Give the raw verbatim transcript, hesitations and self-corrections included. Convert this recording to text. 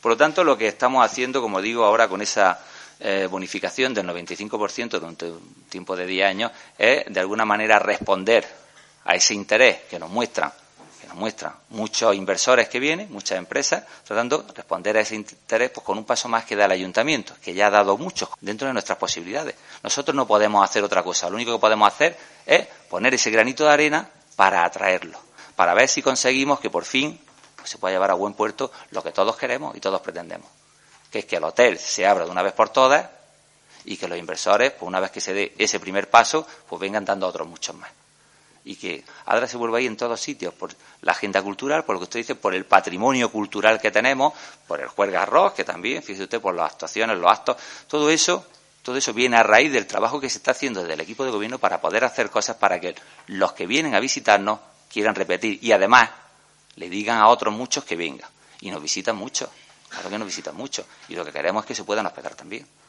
Por lo tanto, lo que estamos haciendo, como digo, ahora con esa eh, bonificación del noventa y cinco por ciento durante un tiempo de diez años, es de alguna manera responder a ese interés que nos muestran, que nos muestran muchos inversores que vienen, muchas empresas, tratando de responder a ese interés pues con un paso más que da el ayuntamiento, que ya ha dado muchos dentro de nuestras posibilidades. Nosotros no podemos hacer otra cosa, lo único que podemos hacer es poner ese granito de arena para atraerlo, para ver si conseguimos que por fin pues, se pueda llevar a buen puerto lo que todos queremos y todos pretendemos, que es que el hotel se abra de una vez por todas y que los inversores, pues una vez que se dé ese primer paso, pues vengan dando otros muchos más. Y que Adra se vuelva ahí en todos sitios, por la agenda cultural, por lo que usted dice, por el patrimonio cultural que tenemos, por el juerga arroz, que también, fíjese usted, por las actuaciones, los actos, todo eso, todo eso viene a raíz del trabajo que se está haciendo desde el equipo de gobierno para poder hacer cosas para que los que vienen a visitarnos quieran repetir y además le digan a otros muchos que vengan. Y nos visitan mucho, claro que nos visitan mucho, y lo que queremos es que se puedan hospedar también.